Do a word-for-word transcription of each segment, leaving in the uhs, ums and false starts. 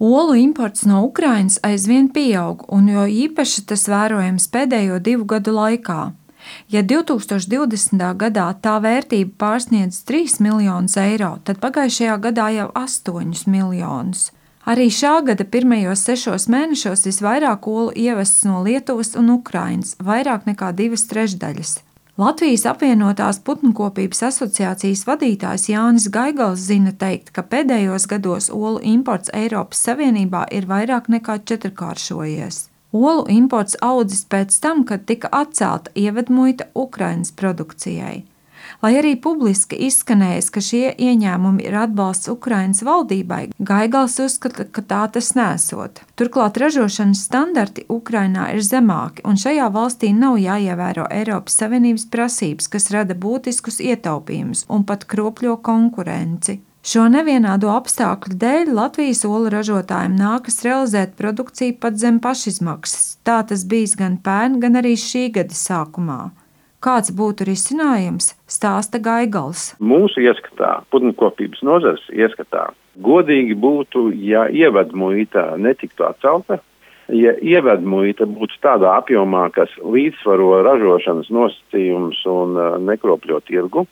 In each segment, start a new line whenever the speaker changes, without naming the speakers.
Olu imports no Ukrainas aizvien pieaug, un jo īpaši tas vērojams pēdējo divu gadu laikā. Ja divtūkstoš divdesmitā gadā tā vērtība pārsniedz trīs miljonus eiro, tad pagājušajā gadā jau astoņus miljonus. Arī šā gada pirmajos sešos mēnešos visvairāk olu ievests no Lietuvas un Ukrainas, vairāk nekā divas trešdaļas. Latvijas apvienotās putnkopības asociācijas vadītājs Jānis Gaigals zina teikt, ka pēdējos gados olu imports Eiropas Savienībā ir vairāk nekā četrkāršojies. Olu imports audzis pēc tam, kad tika atcelta ievedmuita Ukrainas produkcijai. Lai arī publiski izskanējis, ka šie ieņēmumi ir atbalsts Ukrainas valdībai, Gaigals uzskata, ka tā tas nesot. Turklāt ražošanas standarti Ukrainā ir zemāki, un šajā valstī nav jāievēro Eiropas Savienības prasības, kas rada būtiskus ietaupījumus un pat kropļo konkurenci. Šo nevienādo apstākļu dēļ Latvijas olu ražotājiem nākas realizēt produkciju pat zem pašizmaksas. Tā tas bijis gan pērn, gan arī šī gada sākumā. Kāds būtu risinājums, stāsta Gaigals.
Mūsu ieskatā, putnkopības nozares ieskatā, godīgi būtu, ja ievedmuita netiktu atcelta, ja ievedmuita būtu tādā apjomā, kas līdzsvaro ražošanas nosacījumus un nekropļo tirgu,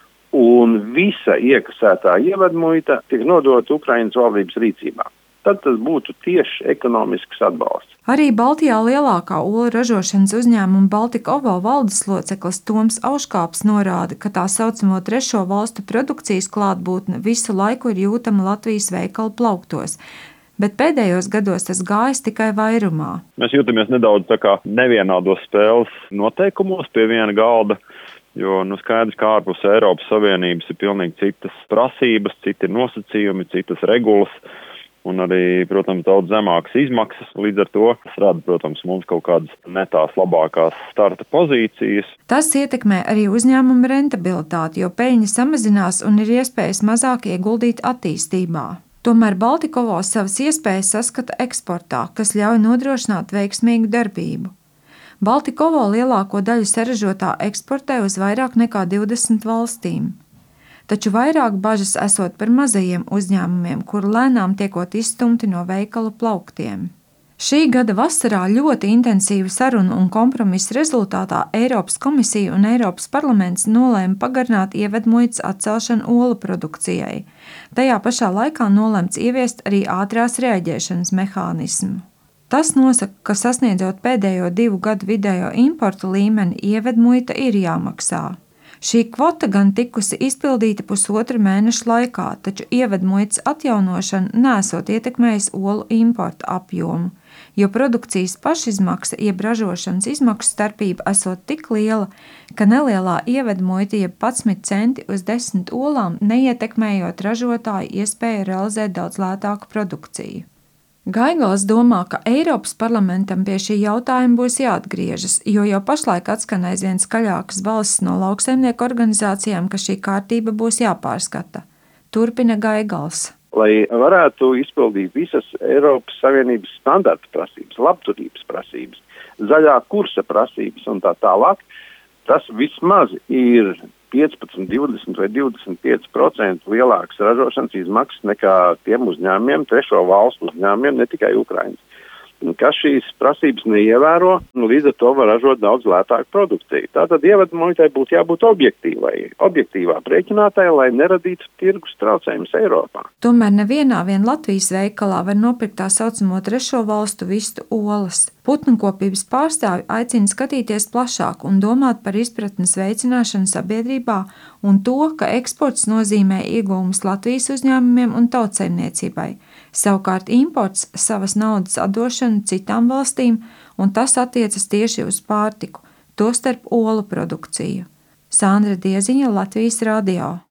un visa iekasētā ievedmuita tiek nodota Ukrainas valdības rīcībā. Tad tas būtu tieši ekonomisks atbalsts.
Arī Baltijā lielākā olu ražošanas uzņēmuma Baltika Ovo valdes loceklis Toms Auškāps norāda, ka tā saucamo trešo valstu produkcijas klātbūtne visu laiku ir jūtama Latvijas veikalu plauktos, bet pēdējos gados tas gājis tikai vairumā.
Mēs jūtamies nedaudz tā kā nevienādos spēles noteikumos pie viena galda, jo nu skaidrs, ka ārpus Eiropas Savienības ir pilnīgi citas prasības, citi nosacījumi, citas regulas. Un arī, protams, daudz zemākas izmaksas. Līdz ar to tas rada, protams, mums kaut kādas ne tās labākās starta pozīcijas.
Tas ietekmē arī uzņēmuma rentabilitāti, jo peļņa samazinās un ir iespējas mazāk ieguldīt attīstībā. Tomēr Baltika Ovo savas iespējas saskata eksportā, kas ļauj nodrošināt veiksmīgu darbību. Baltika Ovo lielāko daļu saražotā eksportē uz vairāk nekā divdesmit valstīm. Taču vairāk bažas esot par mazajiem uzņēmumiem, kuru lēnām tiekot izstumti no veikalu plauktiem. Šī gada vasarā ļoti intensīva saruna un kompromisa rezultātā Eiropas komisija un Eiropas parlaments nolēma pagarināt ievedmuitas atcelšanu olu produkcijai. Tajā pašā laikā nolēmts ieviest arī ātrās reaģēšanas mehānismu. Tas nosaka, ka sasniedzot pēdējo divu gadu vidējo importu līmeni, ievedmuita ir jāmaksā. Šī kvota gan tikusi izpildīta pusotra mēneša laikā, taču ievedmuitas atjaunošana nesot ietekmējis olu importu apjomu, jo produkcijas pašizmaksa jeb ražošanas izmaksu starpība esot tik liela, ka nelielā ievedmuita jeb padsmit centi uz desmit olām neietekmējot ražotāju iespēju realizēt daudz lētāku produkciju. Gaigals domā, ka Eiropas parlamentam pie šī jautājuma būs jāatgriežas, jo jau pašlaik atskan aizvien skaļākas balsis no lauksaimnieku organizācijām, ka šī kārtība būs jāpārskata. Turpina Gaigals.
Lai varētu izpildīt visas Eiropas Savienības standarta prasības, labturības prasības, zaļā kursa prasības un tā tālāk, tas vismaz ir piecpadsmit, divdesmit vai divdesmit pieci procenti lielākas ražošanas izmaksas nekā tiem uzņēmumiem, trešo valstu uzņēmumiem, ne tikai Ukrainas. Kas šīs prasības neievēro, līdz ar to var ražot daudz lētāku produkciju. Tātad ievedmuitai būtu jābūt objektīvai, objektīvā prēķinātāji, lai neradītu tirgus traucējumus Eiropā.
Tomēr nevienā vien Latvijas veikalā var nopirkt tā saucamo trešo valstu vistu olas. Putnkopības pārstāvi aicina skatīties plašāk un domāt par izpratnes veicināšanu sabiedrībā un to, ka eksports nozīmē iegūmus Latvijas uzņēmumiem un tautsaimniecībai. Savukārt imports savas naudas atdošanu citām valstīm, un tas attiecas tieši uz pārtiku, tostarp olu produkciju. Sandra Dieziņa, Latvijas radio.